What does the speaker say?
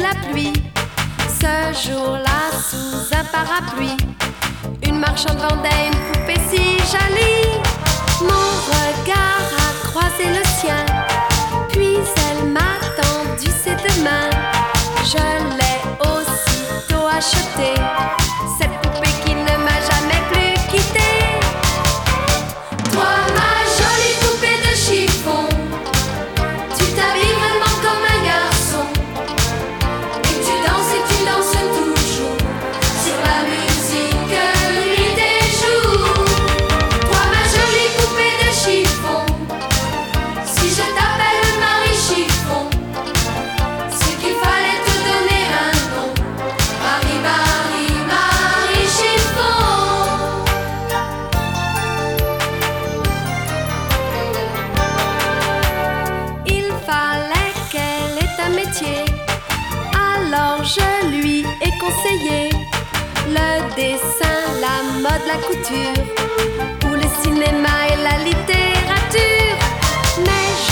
la pluie. Ce jour-là, sous un parapluie, une marchande vendait une poupée si jolie. Mon regard a croisé le sien, puis elle m'a tendu ses deux mains. Je l'ai aussitôt achetée, cette poupée qui ne m'a jamais plus quittée. Toi, ma jolie poupée de chiffon, tu t'habilles vraiment comme un garçon, et tu danses toujours sur la musique nuit et jour. Toi, ma jolie poupée de chiffon, si je t'appelle Marie Chiffon, c'est qu'il fallait te donner un nom. Marie, Marie, Marie Chiffon. Il fallait qu'elle ait un métier, alors je lui ai conseillé le dessin, la mode, la couture, ou le cinéma et la littérature. Mais